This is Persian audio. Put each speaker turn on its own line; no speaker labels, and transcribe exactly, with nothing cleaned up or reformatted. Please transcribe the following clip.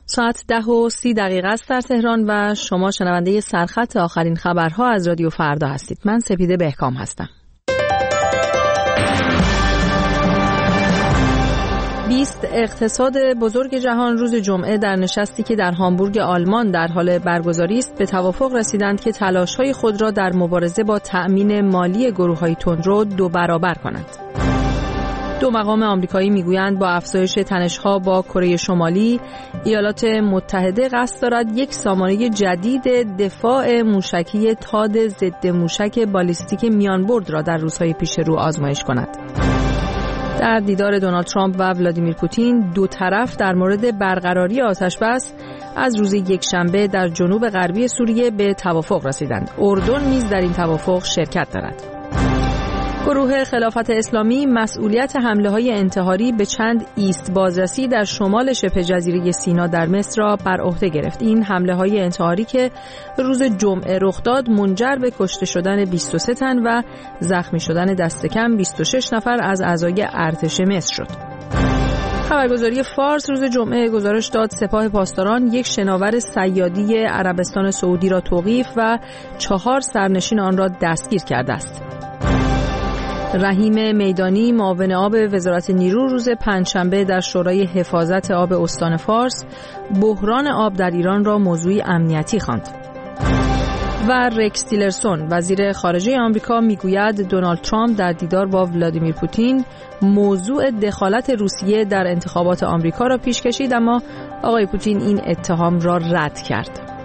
ساعت ده و سی دقیقه است در تهران و شما شنونده سرخط آخرین خبرها از رادیو فردا هستید. من سپیده بهکام هستم. بیست اقتصاد بزرگ جهان روز جمعه در نشستی که در هامبورگ آلمان در حال برگزاری است به توافق رسیدند که تلاش‌های خود را در مبارزه با تأمین مالی گروه‌های تندرو دو برابر کنند. دو مقام آمریکایی میگویند با افزایش تنش‌ها با کره شمالی، ایالات متحده قصد دارد یک سامانه جدید دفاع موشکی تاد ضد موشک بالیستیک میانبرد را در روزهای پیش رو آزمایش کند. در دیدار دونالد ترامپ و ولادیمیر پوتین، دو طرف در مورد برقراری آتش‌بس از روز یکشنبه در جنوب غربی سوریه به توافق رسیدند. اردن نیز در این توافق شرکت دارد. گروه خلافت اسلامی مسئولیت حمله‌های انتحاری به چند ایست بازرسی در شمال شبه جزیره سینا در مصر را بر عهده گرفت. این حمله‌های انتحاری که روز جمعه رخ داد منجر به کشته شدن بیست و سه تن و زخمی شدن دست کم بیست و شش نفر از اعضای ارتش مصر شد. خبرگزاری فارس روز جمعه گزارش داد سپاه پاسداران یک شناور صیادی عربستان سعودی را توقیف و چهار سرنشین آن را دستگیر کرده است. رحیم میدانی معاون آب وزارت نیرو روز پنجشنبه در شورای حفاظت آب استان فارس بحران آب در ایران را موضوع امنیتی خواند. و رکس تیلرسون وزیر خارجه آمریکا میگوید دونالد ترامپ در دیدار با ولادیمیر پوتین موضوع دخالت روسیه در انتخابات آمریکا را پیش کشید، اما آقای پوتین این اتهام را رد کرد.